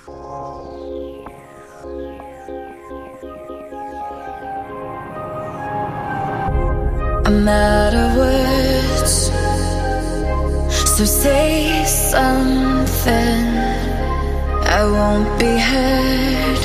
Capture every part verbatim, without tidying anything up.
I'm out of words, so say something. I won't be heard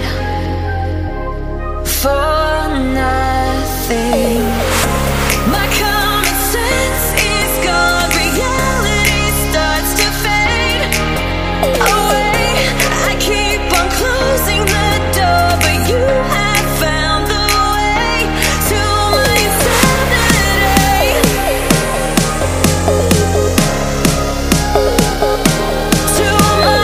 for nothing. My common sense is gone, reality starts to fade away. I keep on closing the door, but you have found the way to my insanity. To my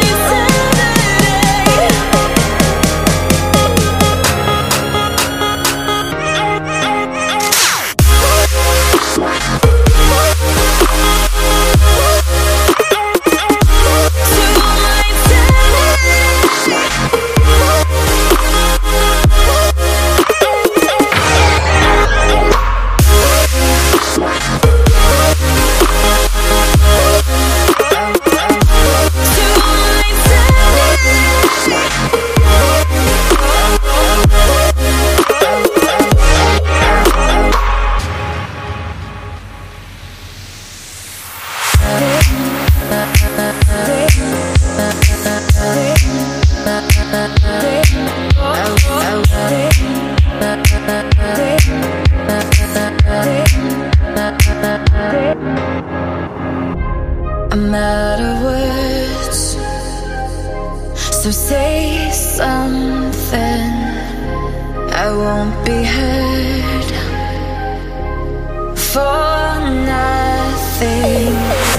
I'm out of words, so say something. I won't be heard for nothing.